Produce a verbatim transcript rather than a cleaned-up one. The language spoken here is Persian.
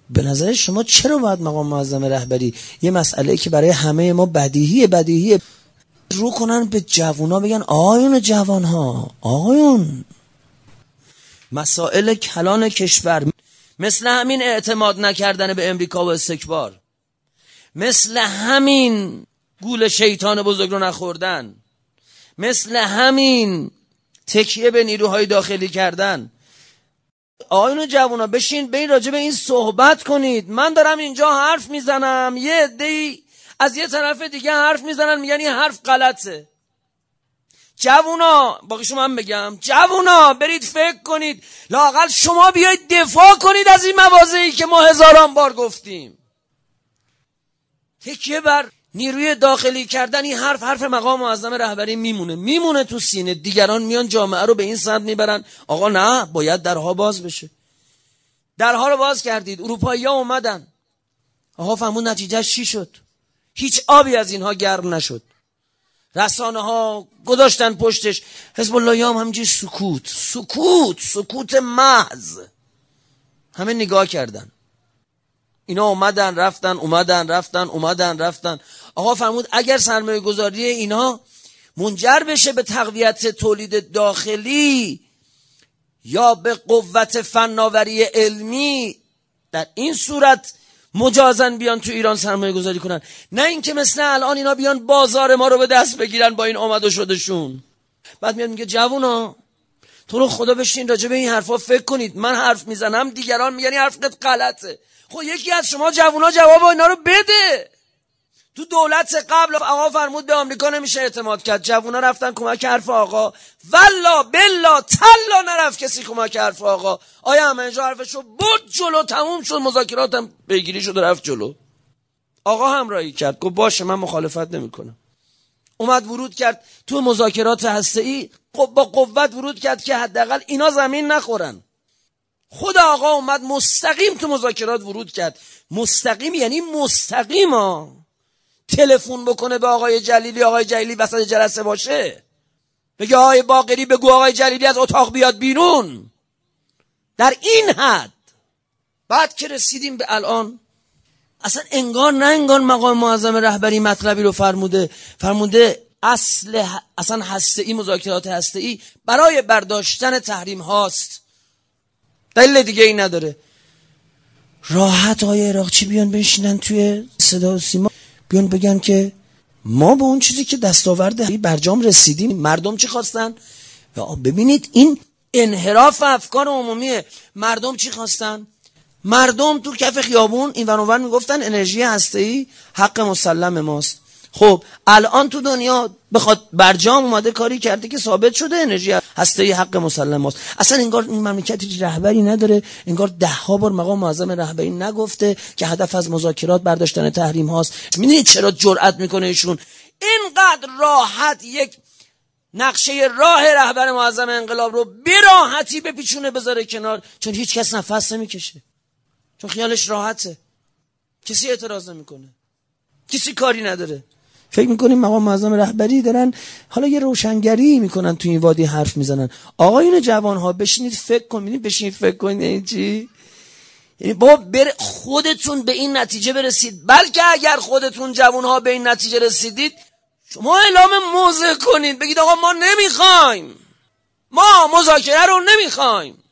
به نظر شما چرا باید مقام معظم رهبری یه مسئله که برای همه ما بدیهیه بدیهیه رو کنن به جوونا بگن آقایون جوانها، آقایون مسائل کلان کشور مثل همین اعتماد نکردن به امریکا و استکبار، مثل همین گول شیطان بزرگ رو نخوردن، مثل همین تکیه به نیروهای داخلی کردن. آقایون جوونا بشین به این راجع به این صحبت کنید. من دارم اینجا حرف میزنم، یه عده‌ای از یه طرف دیگه حرف میزنن میگن این حرف غلطه. جوونا باقی شما هم بگم، جوونا برید فکر کنید، لااقل شما بیایید دفاع کنید از این مواضعی که ما هزاران بار گفتیم. تکیه بر نیروی داخلی کردن این حرف حرف مقام معظم رهبری میمونه میمونه تو سینه. دیگران میان جامعه رو به این سمت میبرن آقا نه باید درها باز بشه. درها رو باز کردید، اروپایی‌ها اومدن، آقا فهمون نتیجهش چی شد؟ هیچ آبی از اینها گرم نشد. رسانه ها گذاشتن پشتش، حزب اللهی هم همینجوری سکوت سکوت سکوت محض. همه نگاه کردن، اینا اومدن رفتن اومدن رفتن اومدن رفتن. آقا فرمود اگر سرمایه گذاری اینا منجر بشه به تقویت تولید داخلی یا به قوت فناوری علمی، در این صورت مجازن بیان تو ایران سرمایه گذاری کنن، نه اینکه مثل الان اینا بیان بازار ما رو به دست بگیرن با این آمد و شدشون. بعد میاد میگه جوونا تو رو خدا بشین راجع به این حرفا فکر کنید. من حرف میزنم دیگران میگن این حرفت غلطه. خب یکی از شما جوونا جواب اینا رو بده. تو دولت قبل آقا فرمود به آمریکا نمیشه اعتماد کرد، جوونا رفتن کمک حرف آقا، والله بالله تلا نرفت کسی کمک حرف آقا. آیا همه اینجا حرفشو بود جلو، تموم شد، مذاکراتم پیگیری شد و رفت جلو. آقا همراهی کرد، گفت باشه من مخالفت نمیکنم. اومد ورود کرد تو مذاکرات هسته‌ای، با قوت ورود کرد که حداقل اینا زمین نخورن. خود آقا اومد مستقیم تو مذاکرات ورود کرد. مستقیم یعنی مستقیم ها. تلفن بکنه به آقای جلیلی، آقای جلیلی وسط جلسه باشه بگه آقای باقری بگو آقای جلیلی از اتاق بیاد بیرون، در این حد. بعد که رسیدیم به الان، اصلا انگار نه انگار مقام معظم رهبری مطلبی رو فرموده فرموده اصل اصلا هسته‌ای، مذاکرات هسته‌ای برای برداشتن تحریم هاست، دلیل دیگه ای نداره. راحت آقای عراقچی بیان بشینن توی صدا و سیما بیان بگن که ما به اون چیزی که دستاورد برجام رسیدیم. مردم چی خواستن؟ ببینید این انحراف افکار عمومیه. مردم چی خواستن؟ مردم تو کف خیابون این ور اون ور میگفتن انرژی هسته‌ای حق مسلم ماست. خب الان تو دنیا بخواد برجام اومده کاری کرده که ثابت شده انرژی هسته‌ای حق مسلم ماست. اصلا انگار این مملکت هیچ رهبری نداره، انگار ده ها بار مقام معظم رهبری نگفته که هدف از مذاکرات برداشتن تحریم هاست. میدونید چرا جرأت میکنه ایشون اینقدر راحت یک نقشه راه رهبر معظم انقلاب رو به راحتی بپیچونه بذاره کنار؟ چون هیچ کس نفس نمیکشه، چون خیالش راحته، کسی اعتراض نمیکنه، کسی کاری نداره. فکر میکنیم مقام معظم رهبری دارن حالا یه روشنگری میکنن تو این وادی حرف میزنن. آقایون جوان ها بشینید فکر کنید، بشینید فکر کنید این چی؟ یعنی با بر خودتون به این نتیجه برسید، بلکه اگر خودتون جوان ها به این نتیجه رسیدید شما اعلام موضع کنید، بگید آقا ما نمیخوایم، ما مذاکره رو نمیخوایم.